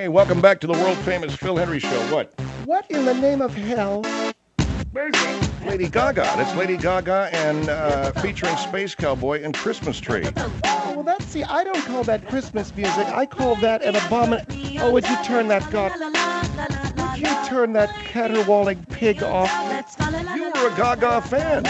welcome back to the world-famous Phil Henry Show. What in the name of hell? Lady Gaga. That's Lady Gaga and featuring Space Cowboy and Christmas Tree. Well, see, I don't call that Christmas music. I call that an abomination. Oh, would you turn that Would you turn that caterwauling pig off? You were a Gaga fan.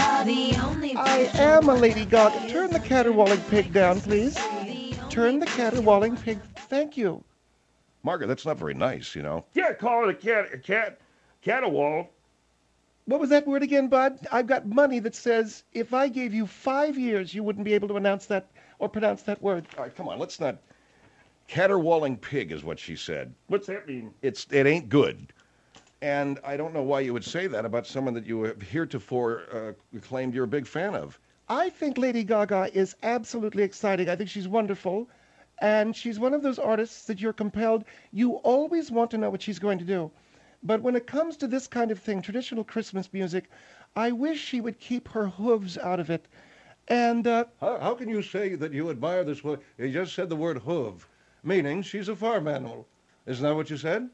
I am a Lady Gaga. Turn the caterwauling pig down, please. Turn the caterwauling pig. Thank you. Margaret, that's not very nice, you know. Can't call it a caterwaul. What was that word again, Bud? I've got money that says if I gave you 5 years, you wouldn't be able to announce that or pronounce that word. All right, come on, let's not. Caterwauling pig is what she said. What's that mean? It ain't good. And I don't know why you would say that about someone that you have heretofore claimed you're a big fan of. I think Lady Gaga is absolutely exciting. I think she's wonderful. And she's one of those artists that you're compelled, you always want to know what she's going to do. But when it comes to this kind of thing, traditional Christmas music, I wish she would keep her hooves out of it. And, How can you say that you admire this woman? You just said the word hoof, meaning she's a farm animal. Isn't that what you said?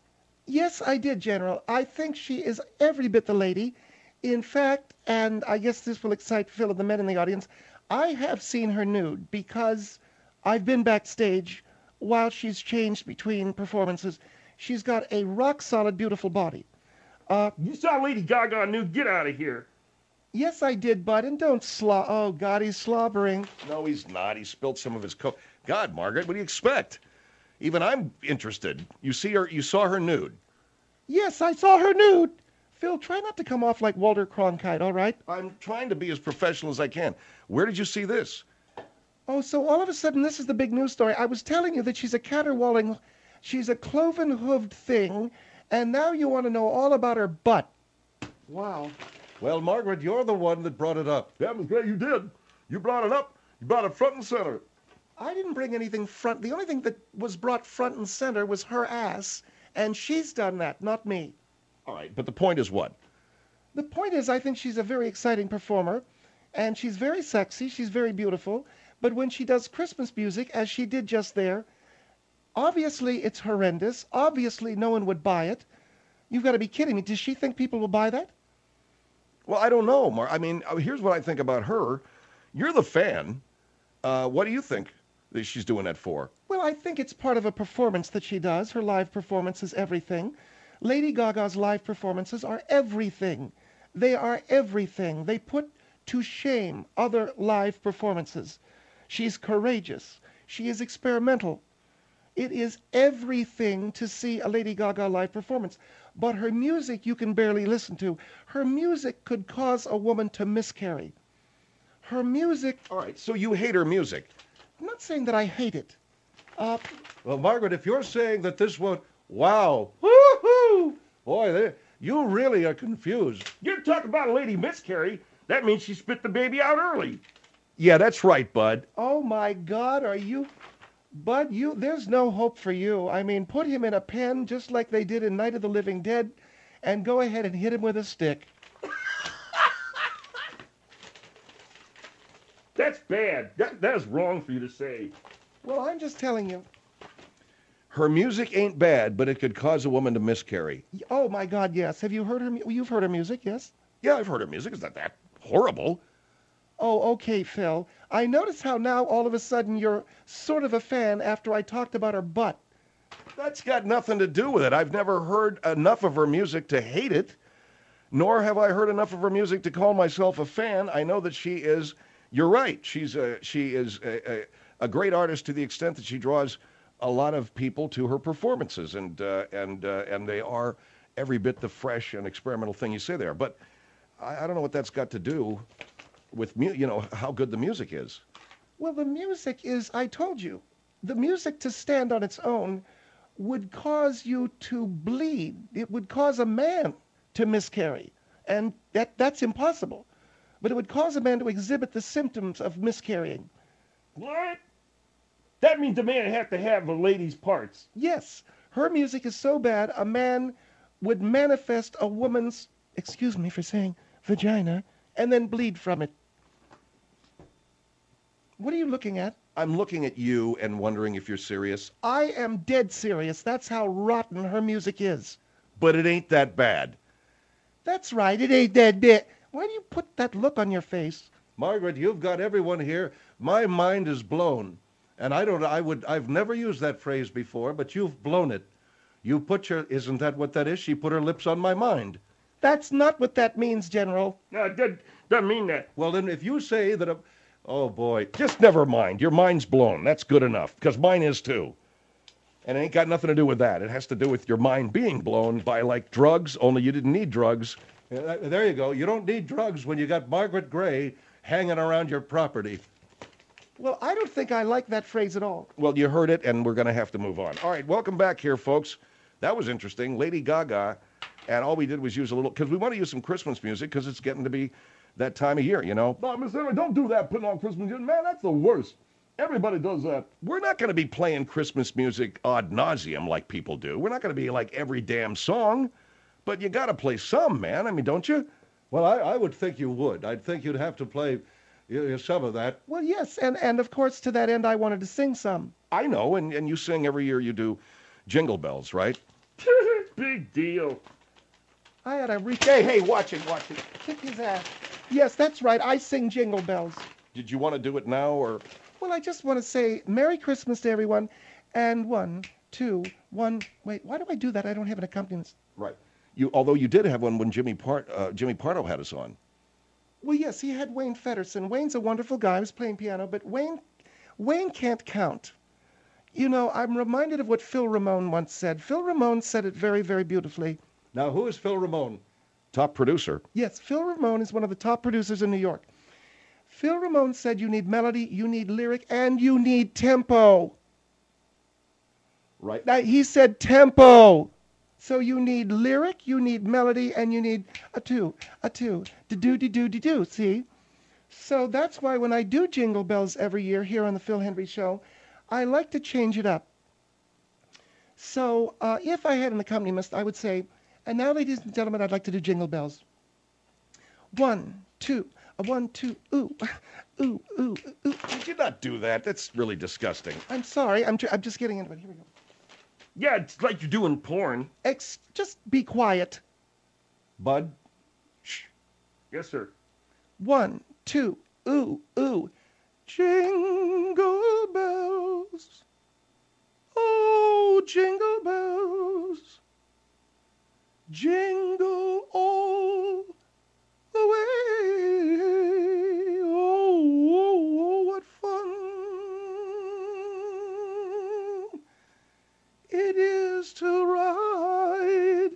yes, I did, General. I think she is every bit the lady. In fact, and I guess this will excite Phil and the men in the audience, I have seen her nude because I've been backstage while she's changed between performances. She's got a rock-solid, beautiful body. You saw Lady Gaga nude. Get out of here. Yes, I did, Bud, and don't Oh, God, he's slobbering. No, he's not. He spilled some of his coke. God, Margaret, what do you expect? Even I'm interested. You saw her nude. Yes, I saw her nude. Phil, try not to come off like Walter Cronkite, all right? I'm trying to be as professional as I can. Where did you see this? Oh, so all of a sudden this is the big news story. I was telling you that she's a caterwauling, she's a cloven-hooved thing, and now you want to know all about her butt. Wow. Well, Margaret, you're the one that brought it up. Yeah, I'm glad you did. You brought it up. You brought it front and center. I didn't bring anything front. The only thing that was brought front and center was her ass, and she's done that, not me. All right, but the point is what? The point is, I think she's a very exciting performer, and she's very sexy, she's very beautiful, but when she does Christmas music, as she did just there, obviously it's horrendous. Obviously no one would buy it. You've got to be kidding me. Does she think people will buy that? Well, I don't know, Mark. I mean, here's what I think about her. You're the fan. What do you think that she's doing that for? Well, I think it's part of a performance that she does. Her live performance is everything. Lady Gaga's live performances are everything. They are everything. They put to shame other live performances. She's courageous. She is experimental. It is everything to see a Lady Gaga live performance. But her music you can barely listen to. Her music could cause a woman to miscarry. Her music... All right, so you hate her music. I'm not saying that I hate it. Well, Margaret, if you're saying that this one... Wow. Woo-hoo! Boy, you really are confused. You're talking about a lady miscarry. That means she spit the baby out early. Yeah, that's right, Bud. Oh, my God, are you... Bud, there's no hope for you. I mean, put him in a pen just like they did in Night of the Living Dead and go ahead and hit him with a stick. That's bad. That is wrong for you to say. Well, I'm just telling you. Her music ain't bad, but it could cause a woman to miscarry. Oh, my God, yes. Have you heard her? You've heard her music, yes? Yeah, I've heard her music. It's not that horrible. Oh, okay, Phil. I notice how now all of a sudden you're sort of a fan after I talked about her butt. That's got nothing to do with it. I've never heard enough of her music to hate it, nor have I heard enough of her music to call myself a fan. I know that she is, you're right, she is a great artist to the extent that she draws a lot of people to her performances, and they are every bit the fresh and experimental thing you say there. But I don't know what that's got to do with how good the music is. Well, the music is, I told you, the music to stand on its own would cause you to bleed. It would cause a man to miscarry, and that's impossible. But it would cause a man to exhibit the symptoms of miscarrying. What? That means the man had to have a lady's parts. Yes, her music is so bad, a man would manifest a woman's, excuse me for saying, vagina, and then bleed from it. What are you looking at? I'm looking at you and wondering if you're serious. I am dead serious. That's how rotten her music is. But it ain't that bad. That's right. It ain't that bit. Why do you put that look on your face? Margaret, you've got everyone here. My mind is blown. And I've never used that phrase before, but you've blown it. Isn't that what that is? She put her lips on my mind. That's not what that means, General. No, it doesn't mean that. Well, then if you say that oh, boy. Just never mind. Your mind's blown. That's good enough, because mine is too. And it ain't got nothing to do with that. It has to do with your mind being blown by, like, drugs, only you didn't need drugs. There you go. You don't need drugs when you got Margaret Gray hanging around your property. Well, I don't think I like that phrase at all. Well, you heard it, and we're going to have to move on. All right, welcome back here, folks. That was interesting. Lady Gaga, and all we did was use a little, because we want to use some Christmas music, because it's getting to be that time of year, you know. No, Miss Henry, don't do that, putting on Christmas music. Man, that's the worst. Everybody does that. We're not going to be playing Christmas music ad nauseum like people do. We're not going to be like every damn song, but you got to play some, man. I mean, don't you? Well, I would think you would. I'd think you'd have to play some of that. Well, yes, and of course, to that end, I wanted to sing some. I know, and you sing every year you do Jingle Bells, right? Big deal. I had to Hey, watch it. kick his ass. Yes, that's right. I sing Jingle Bells. Did you want to do it now, or? Well, I just want to say Merry Christmas to everyone. And 1, 2, 1. Wait, why do I do that? I don't have an accompanist. Right. Although you did have one when Jimmy Pardo had us on. Well, yes, he had Wayne Fedderson. Wayne's a wonderful guy. He was playing piano, but Wayne can't count. You know, I'm reminded of what Phil Ramone once said. Phil Ramone said it very, very beautifully. Now, who is Phil Ramone? Top producer. Yes, Phil Ramone is one of the top producers in New York. Phil Ramone said you need melody, you need lyric, and you need tempo. Right. Now, he said tempo. So you need lyric, you need melody, and you need a two, do, see? So that's why when I do Jingle Bells every year here on the Phil Hendry Show, I like to change it up. So if I had an accompanist, I would say, and now, ladies and gentlemen, I'd like to do Jingle Bells. 1, 2, 1, 2, ooh, ooh, ooh, ooh. Did you not do that? That's really disgusting. I'm sorry, I'm just getting into it. Here we go. Yeah, it's like you're doing porn. Just be quiet. Bud? Yes, sir. 1, 2, ooh, ooh. Jingle bells, oh, jingle bells, jingle all the way. Oh, what fun it is to ride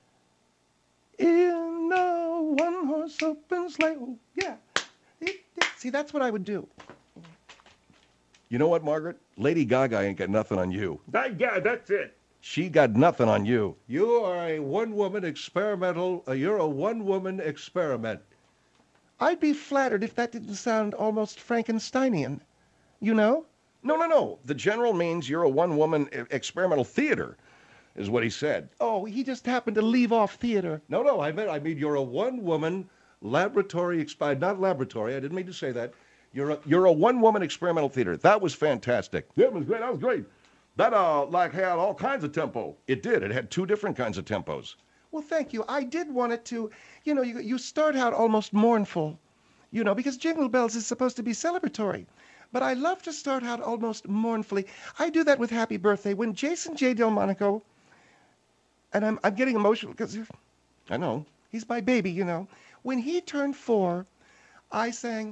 in a one-horse open sleigh. Oh, yeah. See, that's what I would do. You know what, Margaret? Lady Gaga ain't got nothing on you. Yeah, that's it. She got nothing on you. You are a one-woman experimental. You're a one-woman experiment. I'd be flattered if that didn't sound almost Frankensteinian. You know? No. The general means you're a one-woman experimental theater, is what he said. Oh, he just happened to leave off theater. No, I mean you're a one-woman laboratory. Not laboratory. I didn't mean to say that. You're a one-woman experimental theater. That was fantastic. Yeah, it was great. That was great. That like had all kinds of tempo. It did. It had 2 different kinds of tempos. Well, thank you. I did want it to, you know, you start out almost mournful, you know, because Jingle Bells is supposed to be celebratory. But I love to start out almost mournfully. I do that with Happy Birthday. When Jason J. Delmonico, and I'm getting emotional because I know. he's my baby, you know. When he turned 4, I sang,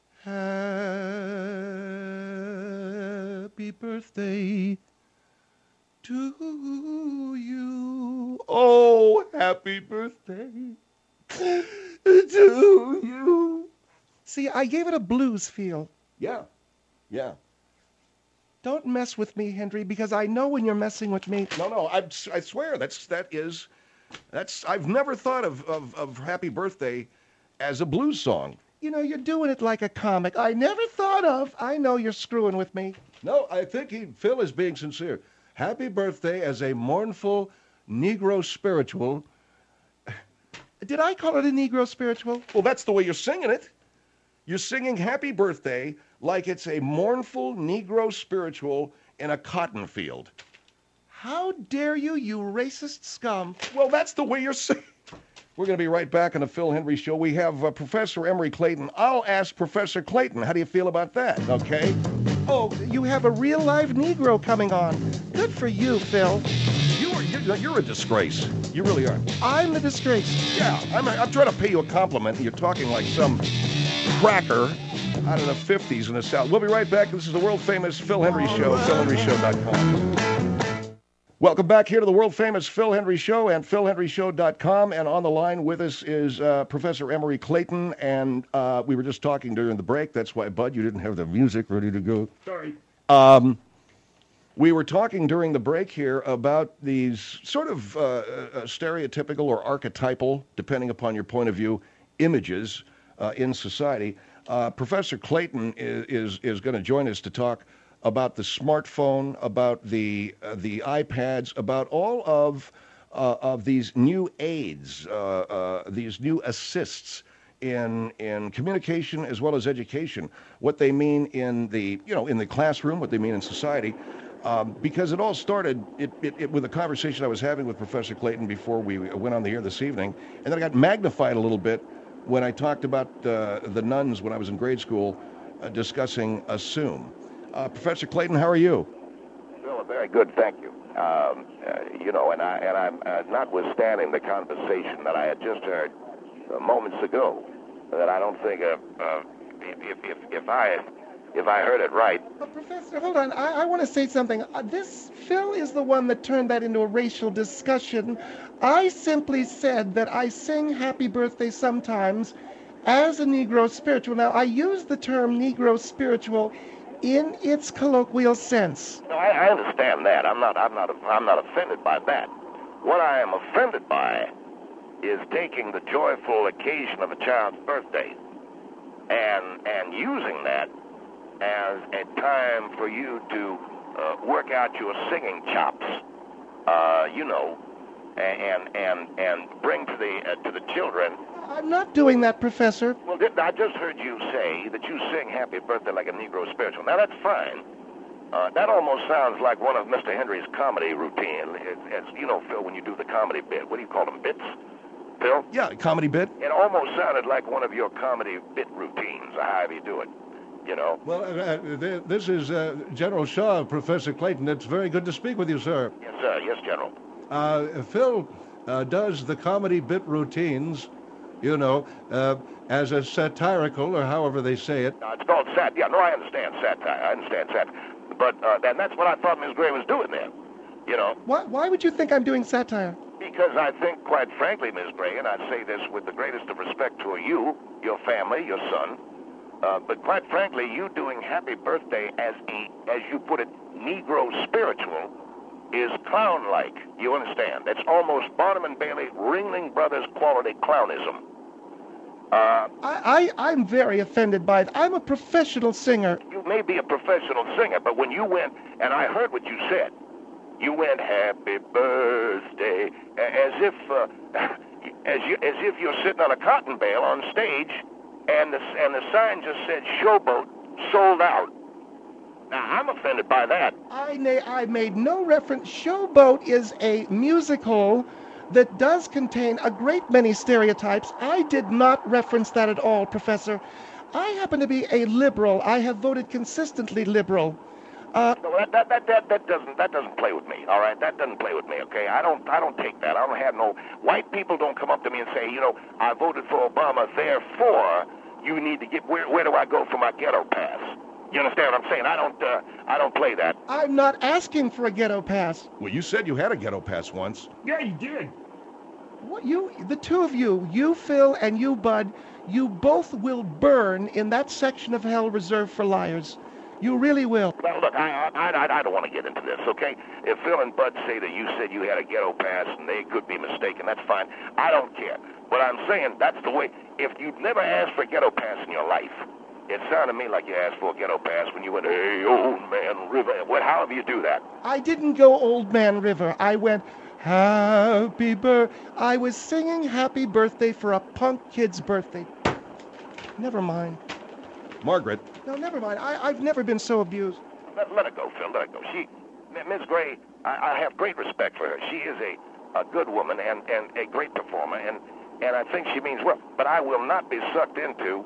Happy Birthday to you. Oh, happy birthday to you. See, I gave it a blues feel. Yeah. Don't mess with me, Henry, because I know when you're messing with me. No, I swear I've never thought of Happy Birthday as a blues song. You know, you're doing it like a comic. I never thought of. I know you're screwing with me. No, I think Phil is being sincere. Happy Birthday as a mournful Negro spiritual. Did I call it a Negro spiritual? Well, that's the way you're singing it. You're singing happy birthday like it's a mournful Negro spiritual in a cotton field. How dare you, you racist scum? Well, that's the way you're singing. We're going to be right back on the Phil Hendry Show. We have Professor Emory Clayton. I'll ask Professor Clayton, how do you feel about that, okay? Oh, you have a real live Negro coming on. Good for you, Phil. You're a disgrace. You really are. I'm the disgrace. Yeah, I'm trying to pay you a compliment, and you're talking like some cracker out of the 50s in the South. We'll be right back. This is the world-famous Phil Hendry Show, philhenryshow.com. Welcome back here to the world-famous Phil Hendry Show and philhenryshow.com. And on the line with us is Professor Emory Clayton. And we were just talking during the break. That's why, Bud, you didn't have the music ready to go. Sorry. We were talking during the break here about these sort of stereotypical or archetypal, depending upon your point of view, images in society. Professor Clayton is going to join us to talk about the smartphone, about the iPads, about all of these new aids, these new assists in communication as well as education. What they mean in the classroom, what they mean in society. Because it all started with a conversation I was having with Professor Clayton before we went on the air this evening, and then I got magnified a little bit when I talked about the nuns when I was in grade school discussing assume. Professor Clayton, how are you? Well, very good, thank you. And I'm notwithstanding the conversation that I had just heard moments ago, that I don't think if I heard it right. Professor, hold on. I want to say something. This Phil is the one that turned that into a racial discussion. I simply said that I sing Happy Birthday sometimes as a Negro spiritual. Now, I use the term Negro spiritual in its colloquial sense. No, I understand that. I'm not offended by that. What I am offended by is taking the joyful occasion of a child's birthday and using that as a time for you to work out your singing chops, and bring to the children. I'm not doing that, Professor. Well, I just heard you say that you sing Happy Birthday like a Negro spiritual. Now, that's fine. That almost sounds like one of Mr. Hendry's comedy routine. As you know, Phil, when you do the comedy bit, what do you call them, bits? Phil? Yeah, comedy bit. It almost sounded like one of your comedy bit routines, or however you do it. You know. Well, this is General Shaw, Professor Clayton. It's very good to speak with you, sir. Yes, sir. Yes, General. Phil does the comedy bit routines, as a satirical, or however they say it. It's called sat. Yeah, no, I understand satire. I understand sat. But and that's what I thought Ms. Gray was doing there. Why would you think I'm doing satire? Because I think, quite frankly, Ms. Gray, and I say this with the greatest of respect to you, your family, your son, but quite frankly, you doing Happy Birthday as you put it, Negro spiritual, is clown-like. You understand? It's almost Barnum and Bailey, Ringling Brothers quality clownism. I'm very offended by it. I'm a professional singer. You may be a professional singer, but when you went, and I heard what you said, you went Happy Birthday, as if you're sitting on a cotton bale on stage, and the sign just said Showboat sold out. Now, I'm offended by that. I made no reference. Showboat is a musical that does contain a great many stereotypes. I did not reference that at all, Professor. I happen to be a liberal. I have voted consistently liberal. No, that doesn't play with me. All right, that doesn't play with me. Okay, I don't take that. I don't have no white people don't come up to me and say, I voted for Obama, therefore you need to get where do I go for my ghetto pass? You understand what I'm saying? I don't play that. I'm not asking for a ghetto pass. Well, you said you had a ghetto pass once. Yeah, you did. What, the two of you, Phil and you, Bud, you both will burn in that section of hell reserved for liars. You really will. Well, look, I don't want to get into this, okay? If Phil and Bud say that you said you had a ghetto pass and they could be mistaken, that's fine. I don't care. But I'm saying that's the way. If you've never asked for a ghetto pass in your life, it sounded to me like you asked for a ghetto pass when you went, hey, old man river. However you do that. I didn't go old man river. I went, happy birthday. I was singing happy birthday for a punk kid's birthday. Never mind. Margaret. No, never mind. I've never been so abused. Let her go, Phil. Let her go. Ms. Gray, I have great respect for her. She is a good woman and a great performer, and I think she means well. But I will not be sucked into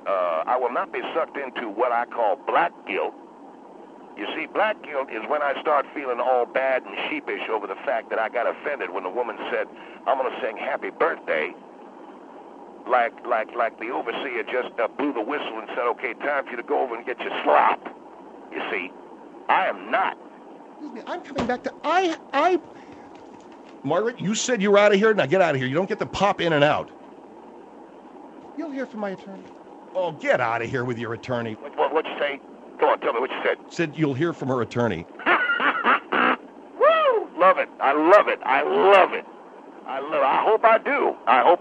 what I call black guilt. You see, black guilt is when I start feeling all bad and sheepish over the fact that I got offended when the woman said, "I'm going to sing Happy Birthday," like the overseer just blew the whistle and said, "Okay, time for you to go over and get your slop." You see, I am not. Excuse me, I'm coming back to Margaret, you said you were out of here. Now get out of here. You don't get to pop in and out. You'll hear from my attorney. Oh, get out of here with your attorney. What'd you say? Go on, tell me what you said. Said you'll hear from her attorney. Woo! Love it. I love it. I love it. I hope I do.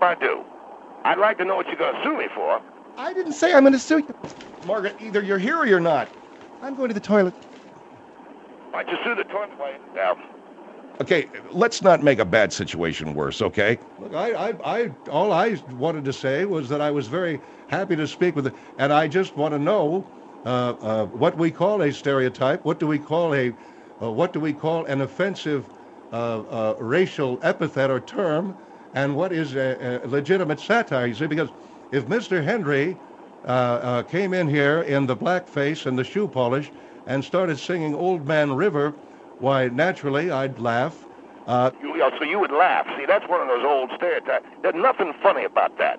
I'd like to know what you're going to sue me for. I didn't say I'm going to sue you. Margaret, either you're here or you're not. I'm going to the toilet. Why'd you sue the toilet? Now, Okay, let's not make a bad situation worse, okay? Look, all I wanted to say was that I was very happy to speak with it, and I just want to know what we call a stereotype. What do we call an offensive racial epithet or term, and what is a legitimate satire? You see, because if Mr. Henry came in here in the blackface and the shoe polish and started singing "Old Man River," why, naturally, I'd laugh. so you would laugh. See, that's one of those old stereotypes. There's nothing funny about that,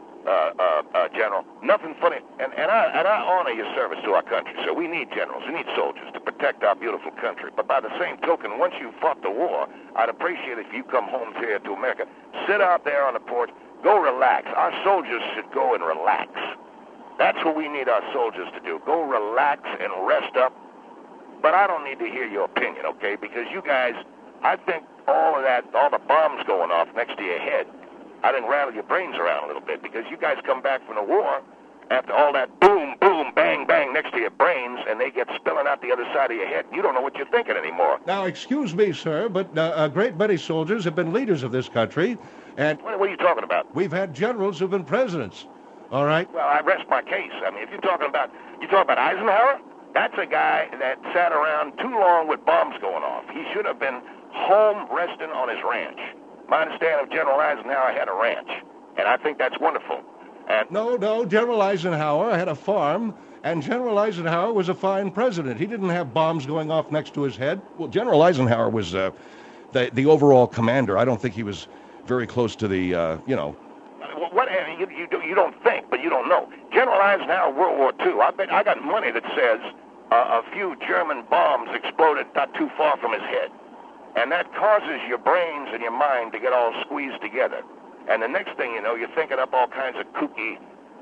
General. Nothing funny. And I honor your service to our country. So we need generals. We need soldiers to protect our beautiful country. But by the same token, once you fought the war, I'd appreciate if you come home here to America. Sit out there on the porch. Go relax. Our soldiers should go and relax. That's what we need our soldiers to do. Go relax and rest up. But I don't need to hear your opinion, okay? Because you guys, I think all the bombs going off next to your head, I think rattle your brains around a little bit because you guys come back from the war after all that boom, boom, bang, bang next to your brains and they get spilling out the other side of your head. You don't know what you're thinking anymore. Now, excuse me, sir, but a great many soldiers have been leaders of this country, and What are you talking about? we've had generals who've been presidents. All right? Well, I rest my case. I mean, if you're talking about Eisenhower, that's a guy that sat around too long with bombs going off. He should have been home resting on his ranch. My understanding of General Eisenhower had a ranch, and I think that's wonderful. And No, General Eisenhower had a farm, and General Eisenhower was a fine president. He didn't have bombs going off next to his head. Well, General Eisenhower was the overall commander. I don't think he was very close to the, what you don't think, but you don't know. General Eisenhower, World War II. I got money that says a few German bombs exploded not too far from his head, and that causes your brains and your mind to get all squeezed together. And the next thing you know, you're thinking up all kinds of kooky,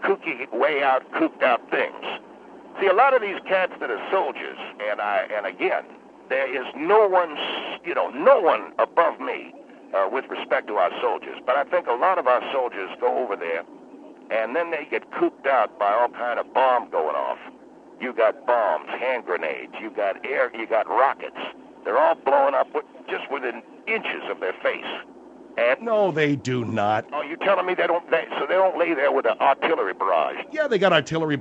way out, cooped out things. See, a lot of these cats that are soldiers, and again, there is no one above me with respect to our soldiers. But I think a lot of our soldiers go over there, and then they get cooped out by all kind of bomb going off. You got bombs, hand grenades, you got air, you got rockets. They're all blowing up just within inches of their face. And No, they do not. oh, you telling me they don't lay there with an artillery barrage? Yeah, they got artillery.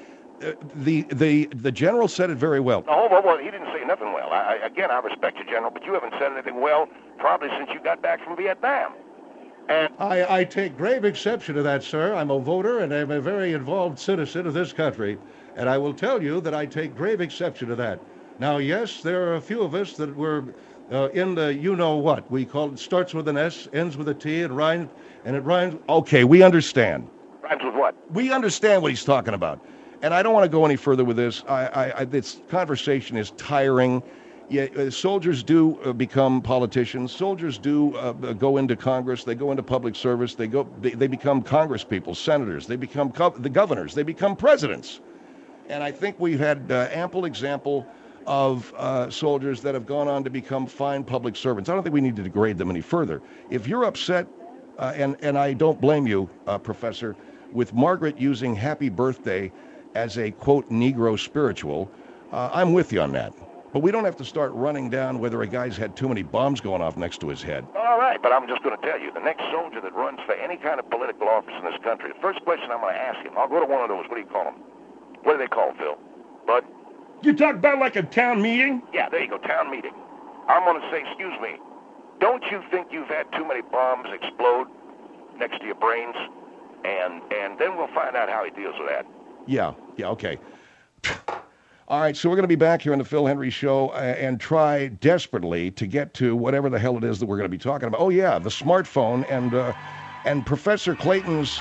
The general said it very well. No, well, he didn't say nothing well. I respect you, General, but you haven't said anything well probably since you got back from Vietnam. And I take grave exception to that, sir. I'm a voter, and I'm a very involved citizen of this country. And I will tell you that I take grave exception to that. Now, yes, there are a few of us that were in the you-know-what. We call it, starts with an S, ends with a T, and it rhymes. Okay, we understand. rhymes with what? We understand what he's talking about. And I don't want to go any further with this. This conversation is tiring. Yeah, soldiers do become politicians. Soldiers do go into Congress. They go into public service. They become Congress people, senators. They become the governors. They become presidents. And I think we've had ample example of soldiers that have gone on to become fine public servants. I don't think we need to degrade them any further. If you're upset, and I don't blame you, Professor, with Margaret using Happy Birthday as a, quote, Negro spiritual, I'm with you on that. But we don't have to start running down whether a guy's had too many bombs going off next to his head. All right, but I'm just going to tell you, the next soldier that runs for any kind of political office in this country, the first question I'm going to ask him, I'll go to one of those, what do you call them? What do they call it, Phil? Bud? You talk about like a town meeting? Yeah, there you go, town meeting. I'm going to say, excuse me, don't you think you've had too many bombs explode next to your brains? And then we'll find out how he deals with that. Yeah, okay. All right, so we're going to be back here on the Phil Hendry Show and try desperately to get to whatever the hell it is that we're going to be talking about. Oh yeah, the smartphone and Professor Clayton's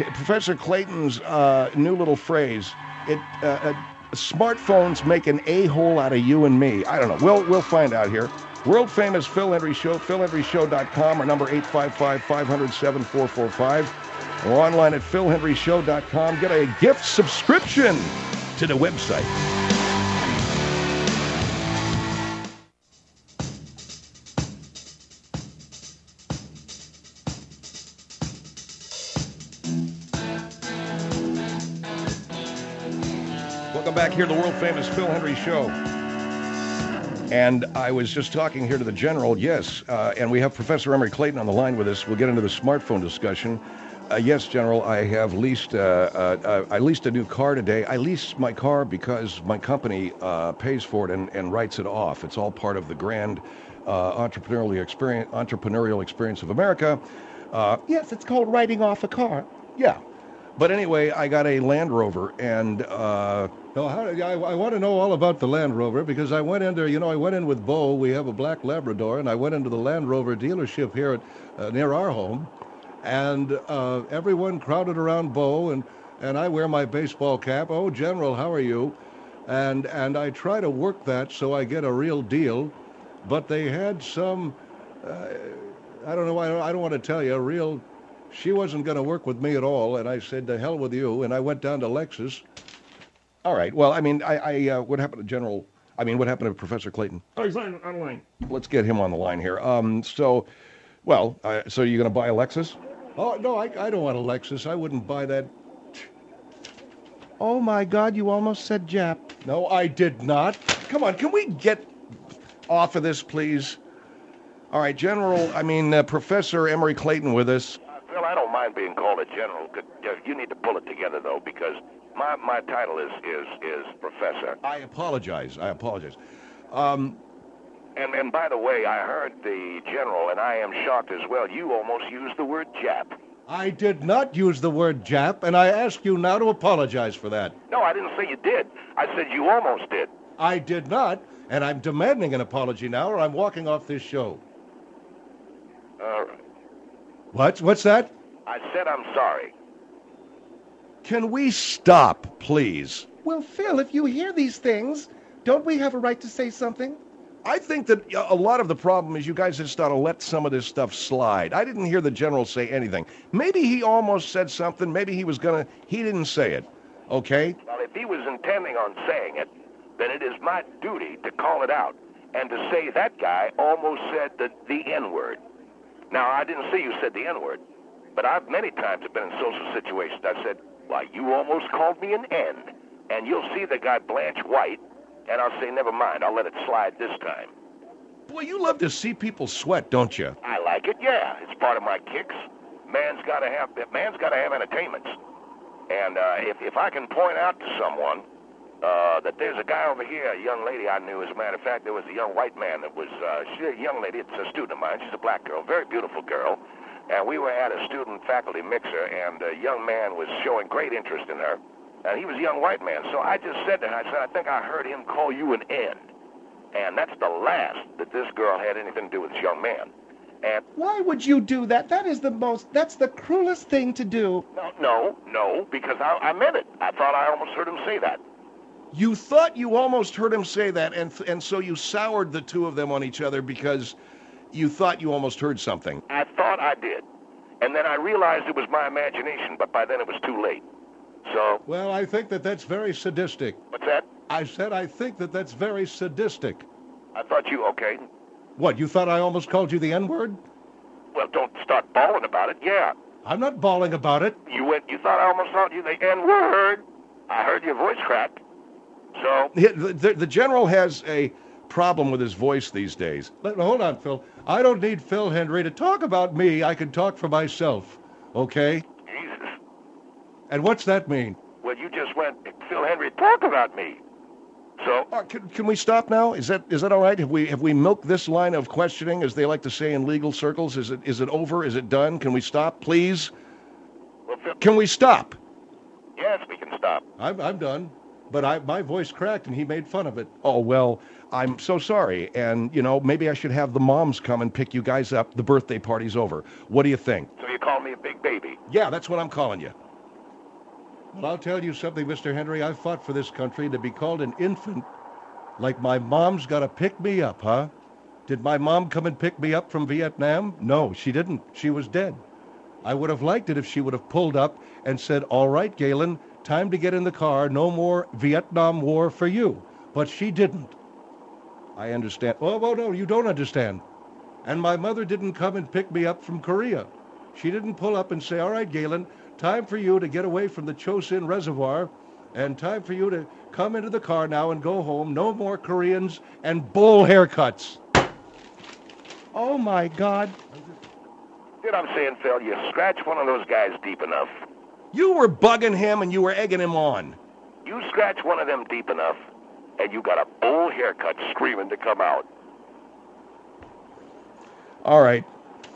new little phrase. Smartphones make an a-hole out of you and me. I don't know. We'll find out here. World famous Phil Hendry Show, philhendryshow.com, our number 855-500-7445. We're online at philhendryshow.com. Get a gift subscription to the website. Welcome back here to the world famous Phil Hendry Show. And I was just talking here to the General, yes, and we have Professor Emory Clayton on the line with us. We'll get into the smartphone discussion. Yes, General, I have leased I leased a new car today. I leased my car because my company pays for it and writes it off. It's all part of the grand entrepreneurial experience of America. Yes, it's called writing off a car. Yeah. But anyway, I got a Land Rover, and I want to know all about the Land Rover because I went in there. I went in with Bo. We have a black Labrador, and I went into the Land Rover dealership here at near our home, and everyone crowded around Bo, and I wear my baseball cap. Oh, General, how are you? And I try to work that so I get a real deal, but they had some, I don't know, I don't want to tell you, she wasn't going to work with me at all, and I said, to hell with you, and I went down to Lexus. All right. Well, I mean, what happened to General? I mean, what happened to Professor Clayton? Oh, he's online. Let's get him on the line here. So you're going to buy a Lexus? Oh, no, I don't want a Lexus. I wouldn't buy that. Oh my God, you almost said Jap. No, I did not. Come on, can we get off of this, please? All right, General, Professor Emory Clayton with us. Phil, I don't mind being called a general. You need to pull it together, though, because my title is professor. I apologize. And by the way, I heard the general, and I am shocked as well. You almost used the word Jap. I did not use the word Jap, and I ask you now to apologize for that. No, I didn't say you did. I said you almost did. I did not, and I'm demanding an apology now, or I'm walking off this show. All right. What's that? I said I'm sorry. Can we stop, please? Well, Phil, if you hear these things, don't we have a right to say something? I think that a lot of the problem is you guys just ought to let some of this stuff slide. I didn't hear the General say anything. Maybe he almost said something. Maybe he didn't say it. Okay? Well, if he was intending on saying it, then it is my duty to call it out and to say that guy almost said the N-word. Now, I didn't say you said the N-word, but I've many times been in social situations. I said, why, you almost called me an N. And you'll see the guy blanch white, and I'll say, never mind, I'll let it slide this time. Boy, you love to see people sweat, don't you? I like it, yeah. It's part of my kicks. Man's got to have entertainments. And if I can point out to someone that there's a guy over here, a young lady I knew, as a matter of fact, there was a young white man that was, she's a young lady, it's a student of mine, she's a black girl, very beautiful girl, and we were at a student-faculty mixer, and a young man was showing great interest in her, and he was a young white man, so I just said to her, I think I heard him call you an N, and that's the last that this girl had anything to do with this young man. And why would you do that? That's the cruelest thing to do. No, because I meant it. I thought I almost heard him say that. You thought you almost heard him say that, and so you soured the two of them on each other because you thought you almost heard something. I thought I did. And then I realized it was my imagination, but by then it was too late. So... Well, I think that's very sadistic. What's that? I said I think that's very sadistic. I thought you... Okay. What, you thought I almost called you the N-word? Well, don't start bawling about it, yeah. I'm not bawling about it. You thought I almost called you the N-word. I heard your voice crack. So... The General has a problem with his voice these days. Hold on, Phil. I don't need Phil Hendry to talk about me. I can talk for myself, okay? Jesus. And what's that mean? Well, but you just went, Phil Henry, talk about me. So Can we stop now? Is that all right? Have we milked this line of questioning, as they like to say in legal circles? Is it over? Is it done? Can we stop, please? well, Phil, Can we stop? yes, we can stop. I'm done. But my voice cracked, and he made fun of it. Oh, well, I'm so sorry. And, maybe I should have the moms come and pick you guys up. The birthday party's over. What do you think? So you call me a big baby. Yeah, that's what I'm calling you. Well, I'll tell you something, Mr. Henry. I fought for this country. To be called an infant, like my mom's got to pick me up, huh? Did my mom come and pick me up from Vietnam? No, she didn't. She was dead. I would have liked it if she would have pulled up and said, all right, Galen, time to get in the car. No more Vietnam War for you. But she didn't. I understand. Oh, no, you don't understand. And my mother didn't come and pick me up from Korea. She didn't pull up and say, all right, Galen, time for you to get away from the Chosin Reservoir, and time for you to come into the car now and go home. No more Koreans and bull haircuts. Oh, my God. You know what I'm saying, Phil? You scratch one of those guys deep enough. You were bugging him and you were egging him on. You scratch one of them deep enough, and you got a bull haircut screaming to come out. All right.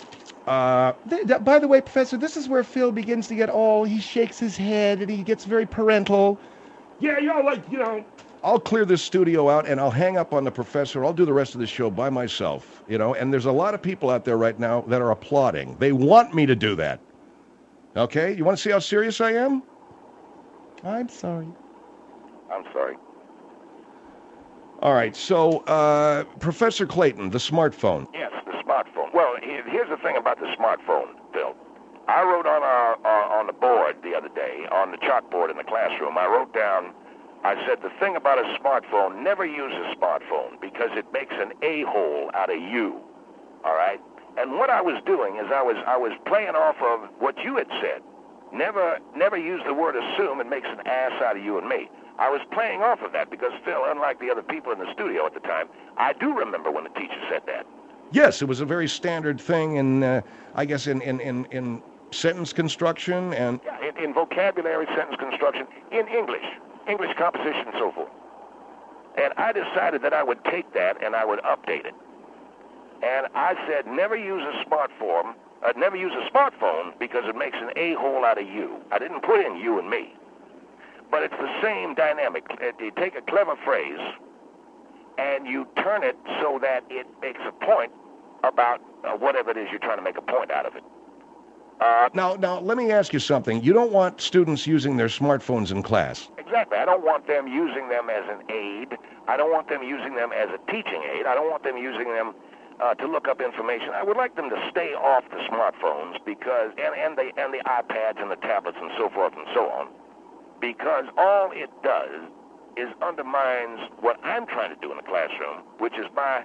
By the way, Professor, this is where Phil begins to get he shakes his head and he gets very parental. Yeah, y'all I'll clear this studio out and I'll hang up on the professor. I'll do the rest of the show by myself, and there's a lot of people out there right now that are applauding. They want me to do that. Okay? You want to see how serious I am? I'm sorry. I'm sorry. All right. So, Professor Clayton, the smartphone. Yes, the smartphone. Well, here's the thing about the smartphone, Phil. I wrote on the board the other day, on the chalkboard in the classroom, I said the thing about a smartphone, never use a smartphone because it makes an a-hole out of you. All right? And what I was doing is I was playing off of what you had said. Never use the word assume. It makes an ass out of you and me. I was playing off of that because, Phil, unlike the other people in the studio at the time, I do remember when the teacher said that. Yes, it was a very standard thing in, I guess, in sentence construction and... Yeah, in vocabulary, sentence construction, in English composition and so forth. And I decided that I would take that and I would update it. And I said, never use a smartphone because it makes an a-hole out of you. I didn't put in you and me. But it's the same dynamic. You take a clever phrase and you turn it so that it makes a point about whatever it is you're trying to make a point out of it. Now, let me ask you something. You don't want students using their smartphones in class. Exactly. I don't want them using them as an aid. I don't want them using them as a teaching aid. I don't want them using them to look up information. I would like them to stay off the smartphones because and the iPads and the tablets and so forth and so on, because all it does is undermines what I'm trying to do in the classroom, which is my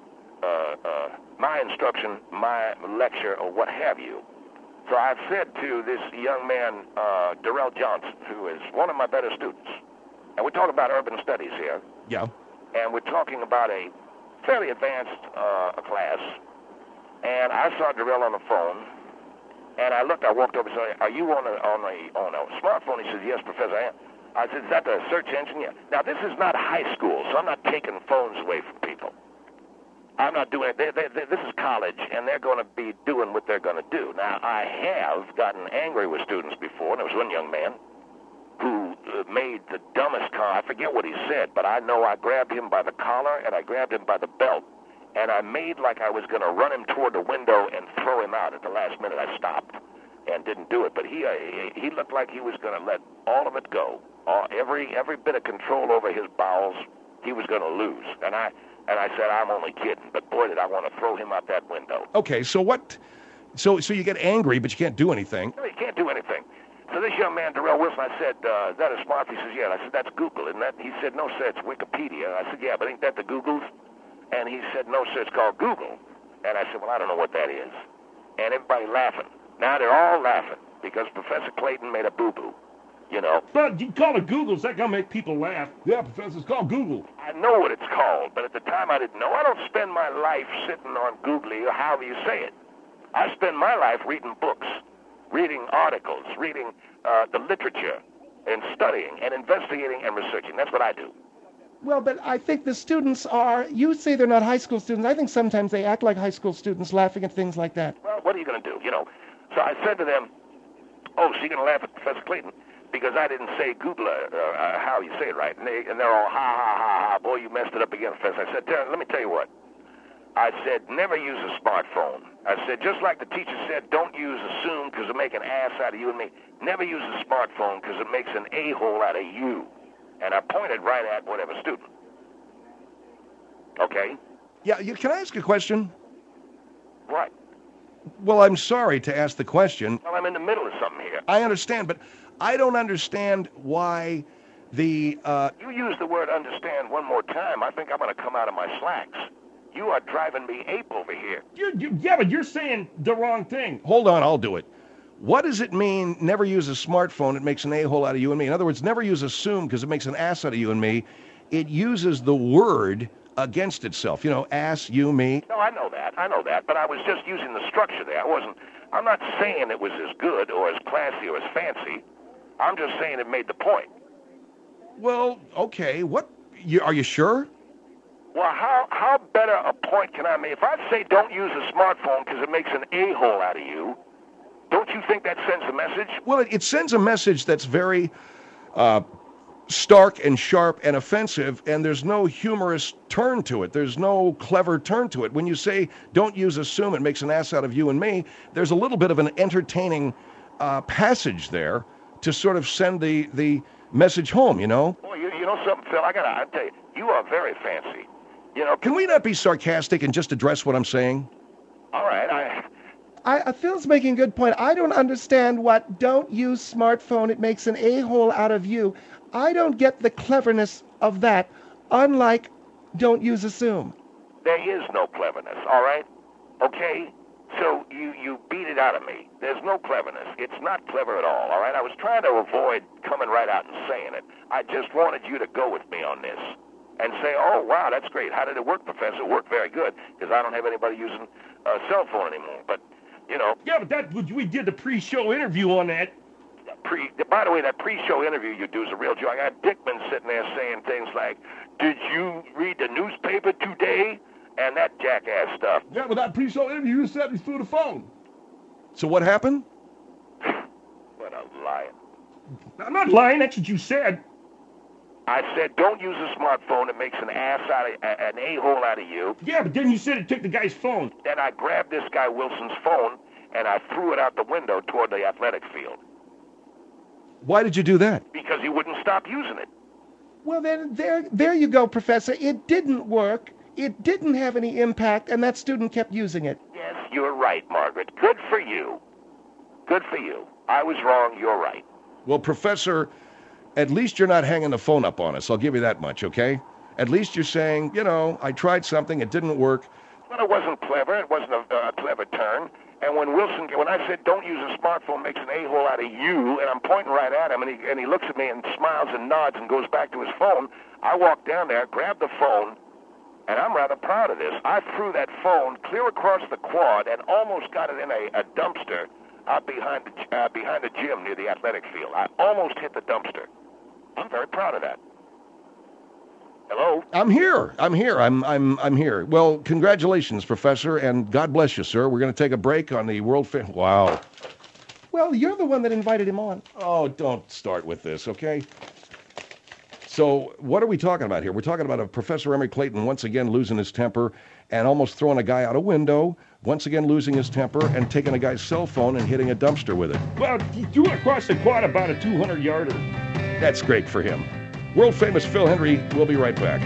instruction, my lecture, or what have you. So I've said to this young man, Darrell Johnson, who is one of my better students, and we're talking about urban studies here. Yeah. And we're talking about a fairly advanced class. And I saw Darrell on the phone, and I walked over and said, are you on a smartphone? He says, yes, Professor, I am. I said, is that the search engine? Yeah. Now, this is not high school, so I'm not taking phones away from people. I'm not doing it. This is college, and they're going to be doing what they're going to do. Now, I have gotten angry with students before, and there was one young man who made the dumbest comment. I forget what he said, but I know I grabbed him by the collar, and I grabbed him by the belt, and I made like I was going to run him toward the window and throw him out. At the last minute, I stopped and didn't do it. But he looked like he was going to let all of it go. Every bit of control over his bowels, he was going to lose. And I said, I'm only kidding, but boy, did I want to throw him out that window. Okay, so what? So you get angry, but you can't do anything. No, you can't do anything. So this young man, Darrell Wilson, I said, is that a smartphone? He says, yeah. And I said, that's Google, isn't that? He said, no, sir, it's Wikipedia. I said, yeah, but ain't that the Googles? And he said, no, sir, it's called Google. And I said, well, I don't know what that is. And everybody laughing. Now they're all laughing because Professor Clayton made a boo-boo. You know. But you call it Google, is that going to make people laugh? Yeah, Professor, it's called Google. I know what it's called, but at the time I didn't know. I don't spend my life sitting on Googly or however you say it. I spend my life reading books, reading articles, reading the literature, and studying and investigating and researching. That's what I do. Well, but I think the students are, you say they're not high school students. I think sometimes they act like high school students, laughing at things like that. Well, what are you going to do? So I said to them, oh, so you're going to laugh at Professor Clayton because I didn't say Googler, how you say it right. And they're all, ha, ha, ha, ha, boy, you messed it up again, Professor. I said, Darren, let me tell you what. I said, never use a smartphone. I said, just like the teacher said, don't use assume because it'll make an ass out of you and me. Never use a smartphone because it makes an a-hole out of you. And I pointed right at whatever student. Okay? Yeah, can I ask a question? What? Well, I'm sorry to ask the question. Well, I'm in the middle of something here. I understand, but I don't understand why the... You use the word understand one more time, I think I'm going to come out of my slacks. You are driving me ape over here. Yeah, but you're saying the wrong thing. Hold on, I'll do it. What does it mean, never use a smartphone, it makes an a-hole out of you and me? In other words, never use assume because it makes an ass out of you and me. It uses the word against itself. Ass, you, me. No, I know that, but I was just using the structure there. I'm not saying it was as good or as classy or as fancy. I'm just saying it made the point. Well, okay, are you sure? Well, how better a point can I make? If I say don't use a smartphone because it makes an a-hole out of you, don't you think that sends a message? Well, it sends a message that's very stark and sharp and offensive, and there's no humorous turn to it. There's no clever turn to it. When you say don't use assume, it makes an ass out of you and me, there's a little bit of an entertaining passage there to sort of send the message home, Well, you know something, Phil? I tell you, you are very fancy. Can we not be sarcastic and just address what I'm saying? All right, Phil's making a good point. I don't understand what don't use smartphone, it makes an a-hole out of you. I don't get the cleverness of that, unlike don't use assume. There is no cleverness, all right? Okay? So you beat it out of me. There's no cleverness. It's not clever at all right? I was trying to avoid coming right out and saying it. I just wanted you to go with me on this and say, oh, wow, that's great. How did it work, Professor? It worked very good because I don't have anybody using a cell phone anymore. But, Yeah, but we did the pre-show interview on that. By the way, that pre-show interview you do is a real joke. I got Dickman sitting there saying things like, did you read the newspaper today? And that jackass stuff. Yeah, but that pre-show interview you said me through the phone. So what happened? What a liar. I'm not lying. That's what you said. I said, don't use a smartphone. It makes an a-hole out of you. Yeah, but then you said it took the guy's phone. Then I grabbed this guy Wilson's phone, and I threw it out the window toward the athletic field. Why did you do that? Because he wouldn't stop using it. Well, then, there you go, Professor. It didn't work. It didn't have any impact, and that student kept using it. Yes, you're right, Margaret. Good for you. Good for you. I was wrong. You're right. Well, Professor, at least you're not hanging the phone up on us. I'll give you that much, okay? At least you're saying, I tried something. It didn't work. Well, it wasn't clever. It wasn't a clever turn. And when I said don't use a smartphone makes an a-hole out of you, and I'm pointing right at him, and he looks at me and smiles and nods and goes back to his phone, I walked down there, grabbed the phone, and I'm rather proud of this. I threw that phone clear across the quad and almost got it in a dumpster out behind the gym near the athletic field. I almost hit the dumpster. I'm very proud of that. Hello? I'm here. I'm here. Well, congratulations, Professor, and God bless you, sir. We're going to take a break on the Wow. Well, you're the one that invited him on. Oh, don't start with this, okay? So what are we talking about here? We're talking about Professor Emory Clayton once again losing his temper and almost throwing a guy out a window, once again losing his temper and taking a guy's cell phone and hitting a dumpster with it. Well, he threw it across the quad about a 200-yarder. That's great for him. World-famous Phil Hendrie. We'll be right back.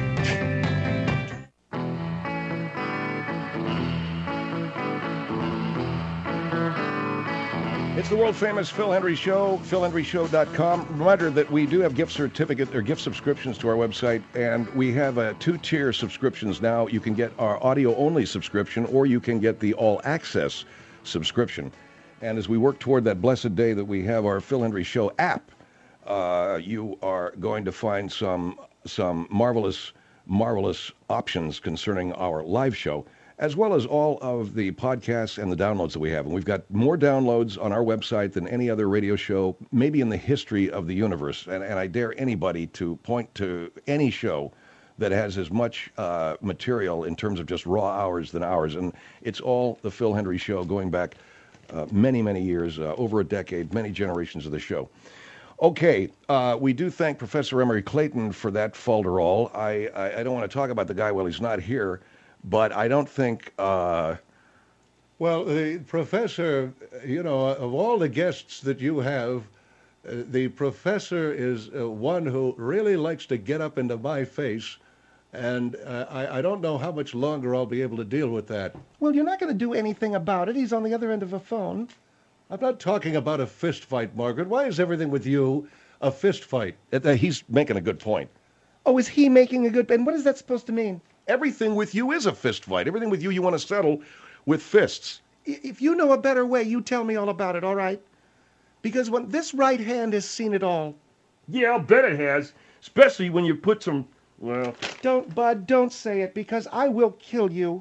It's the world-famous Phil Hendrie Show, philhendrieshow.com. Reminder that we do have gift certificate or gift subscriptions to our website, and we have 2-tier subscriptions now. You can get our audio-only subscription, or you can get the all-access subscription. And as we work toward that blessed day that we have our Phil Hendrie Show app, you are going to find some marvelous options concerning our live show. as well as all of the podcasts and the downloads that we have. And we've got more downloads on our website than any other radio show, maybe in the history of the universe. And I dare anybody to point to any show that has as much material in terms of just raw hours than ours. And it's all the Phil Hendrie Show going back many, many years, over a decade, many generations of the show. Okay, we do thank Professor Emery Clayton for that falderall. I don't want to talk about the guy while he's not here, but I don't think... Well, the professor, you know, of all the guests that you have, the professor is one who really likes to get up into my face, and I don't know how much longer I'll be able to deal with that. Well, you're not going to do anything about it. He's on the other end of a phone. I'm not talking about a fist fight, Margaret. Why is everything with you a fist fight? He's making a good point. Oh, is he making a good... And what is that supposed to mean? Everything with you is a fist fight. Everything with you want to settle with fists. If you know a better way, you tell me all about it, all right? Because when this right hand has seen it all. Yeah, I'll bet it has. Especially when you put some, well... Don't, Bud, don't say it, because I will kill you.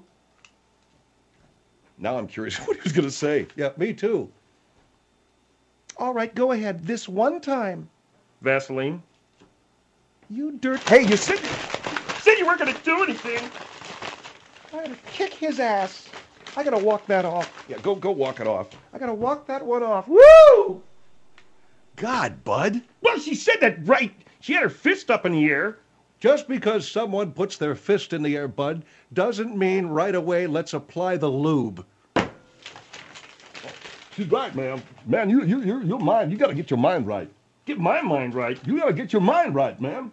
Now I'm curious what he was going to say. Yeah, me too. All right, go ahead. This one time. Vaseline? You dirt... Hey, you said you weren't going to do anything. I gotta kick his ass. I gotta walk that off. Yeah, go walk it off. I gotta walk that one off. Woo! God, Bud. Well, she said that right. She had her fist up in the air. Just because someone puts their fist in the air, Bud, doesn't mean right away let's apply the lube. She's right, man. Man, your mind, you got to get your mind right. Get my mind right. You got to get your mind right, man.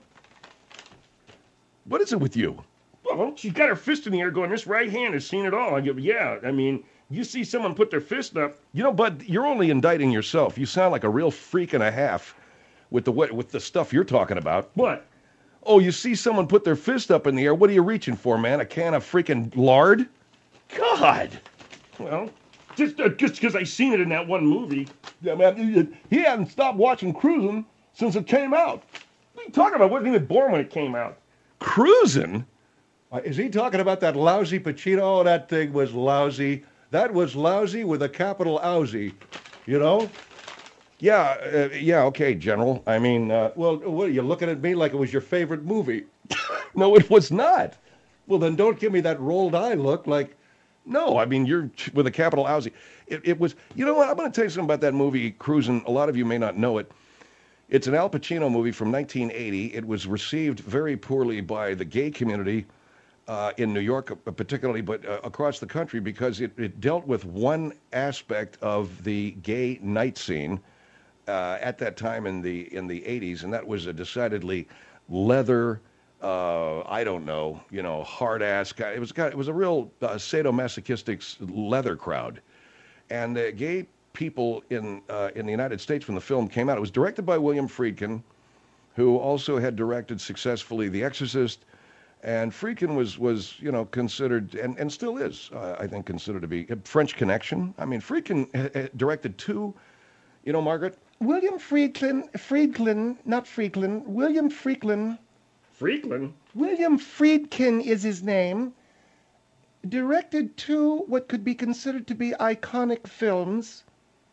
What is it with you? Well, she's got her fist in the air going, this right hand has seen it all. I go, yeah, I mean, you see someone put their fist up. You know, Bud, you're only indicting yourself. You sound like a real freak and a half with the stuff you're talking about. What? Oh, you see someone put their fist up in the air. What are you reaching for, man? A can of freaking lard? God. Well, just because I seen it in that one movie. Yeah, man, he hadn't stopped watching Cruising since it came out. What are you talking about? I wasn't even born when it came out. Cruising? Is he talking about that lousy Pacino? Oh, that thing was lousy. That was lousy with a capital Owsy, you know? Yeah, okay, General. I mean... Well, what, are you looking at me like it was your favorite movie? No, it was not. Well, then don't give me that rolled eye look like... No, I mean, you're with a capital Owsy. It was... You know what? I'm going to tell you something about that movie, Cruising. A lot of you may not know it. It's an Al Pacino movie from 1980. It was received very poorly by the gay community in New York, particularly, but across the country, because it dealt with one aspect of the gay night scene at that time in the 80s, and that was a decidedly leather, I don't know, hard ass guy. It was a real sadomasochistic leather crowd, and the gay people in the United States when the film came out. It was directed by William Friedkin, who also had directed successfully The Exorcist. And Friedkin was considered, and still is, I think, considered to be French Connection. I mean, Friedkin directed two, Margaret? William Friedkin, not Friedkin, William Friedkin. Friedkin? William Friedkin is his name. Directed two what could be considered to be iconic films.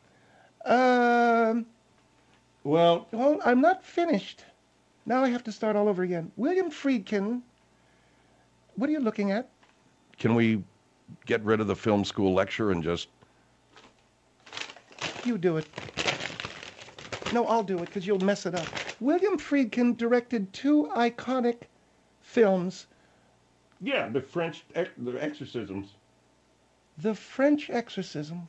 Well, I'm not finished. Now I have to start all over again. William Friedkin. What are you looking at? Can we get rid of the film school lecture and just... You do it. No, I'll do it because you'll mess it up. William Friedkin directed two iconic films. Yeah, the French the exorcisms. The French Exorcism.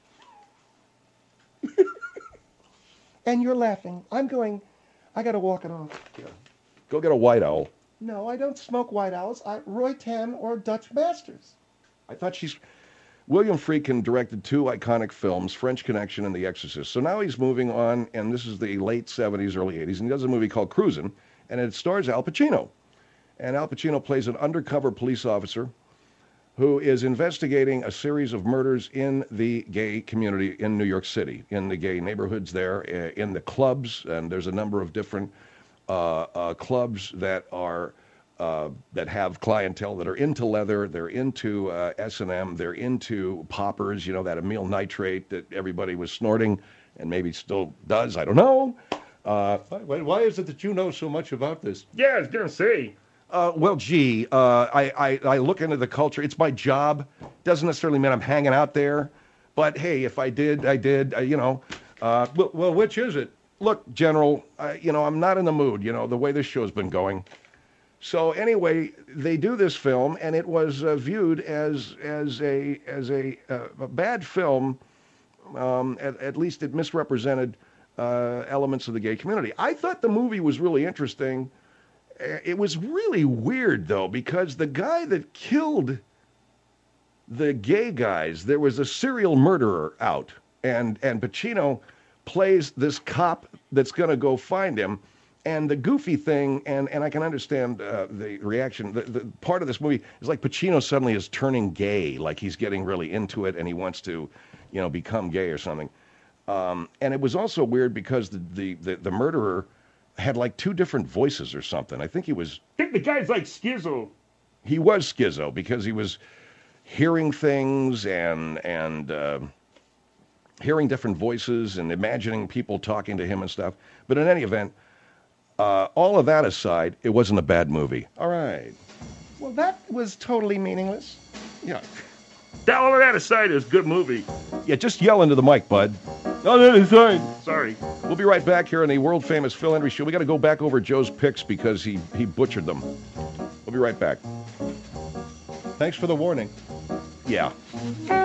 And you're laughing. I got to walk it off. Yeah. Go get a White Owl. No, I don't smoke White Owls. Roy Tan or Dutch Masters. I thought William Friedkin directed two iconic films, French Connection and The Exorcist. So now he's moving on, and this is the late 70s, early 80s, and he does a movie called Cruising, and it stars Al Pacino. And Al Pacino plays an undercover police officer who is investigating a series of murders in the gay community in New York City, in the gay neighborhoods there, in the clubs, and there's a number of different clubs that are that have clientele that are into leather, they're into S&M, they're into poppers, that amyl nitrate that everybody was snorting and maybe still does, I don't know. Why is it that you know so much about this? Yeah, I was going to say. Well, gee, I look into the culture. It's my job. Doesn't necessarily mean I'm hanging out there. But, hey, if I did, I did, Well, which is it? Look, General, I'm not in the mood, the way this show's been going. So anyway, they do this film, and it was viewed as a bad film. At least it misrepresented elements of the gay community. I thought the movie was really interesting. It was really weird, though, because the guy that killed the gay guys, there was a serial murderer out, and Pacino plays this cop that's going to go find him. And the goofy thing, and I can understand the reaction, the part of this movie is like Pacino suddenly is turning gay, like he's getting really into it and he wants to, become gay or something. And it was also weird because the murderer had like two different voices or something. I think I think the guy's like schizo. He was schizo because he was hearing things and hearing different voices and imagining people talking to him and stuff. But in any event, all of that aside, it wasn't a bad movie. All right. Well, that was totally meaningless. Yeah. All of that aside, it was a good movie. Yeah, just yell into the mic, bud. On the other side. Sorry. We'll be right back here on the world-famous Phil Hendry Show. We got to go back over Joe's picks because he butchered them. We'll be right back. Thanks for the warning. Yeah.